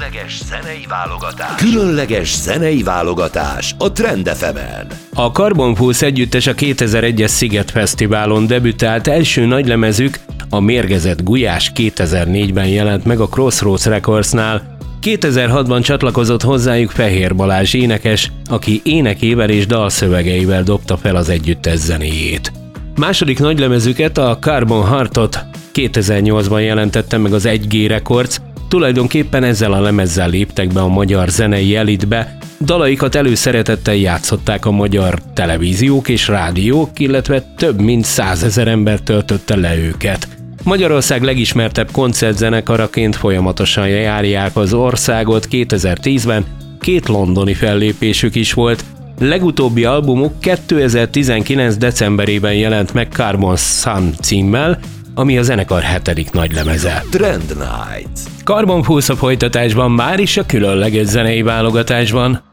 Különleges zenei válogatás a Trend FM-en. A Carbon Pulse együttes a 2001-es Sziget Fesztiválon debütált, első nagylemezük, a Mérgezett Gulyás 2004-ben jelent meg a Crossroads Recordsnál. 2006-ban csatlakozott hozzájuk Fehér Balázs énekes, aki énekével és dalszövegeivel dobta fel az együttes zenéjét. Második nagylemezüket, a Carbon Heartot 2008-ban jelentette meg az 1G Records, tulajdonképpen ezzel a lemezzel léptek be a magyar zenei elitbe, dalaikat előszeretettel játszották a magyar televíziók és rádiók, illetve több mint 100 000 ember töltötte le őket. Magyarország legismertebb koncertzenekaraként folyamatosan járják az országot, 2010-ben 2 londoni fellépésük is volt. Legutóbbi albumuk 2019. decemberében jelent meg Carbon Sun címmel, ami a zenekar 7. nagylemeze. Trend Night. Carbon Pulse a folytatásban, már is a különleges zenei válogatásban.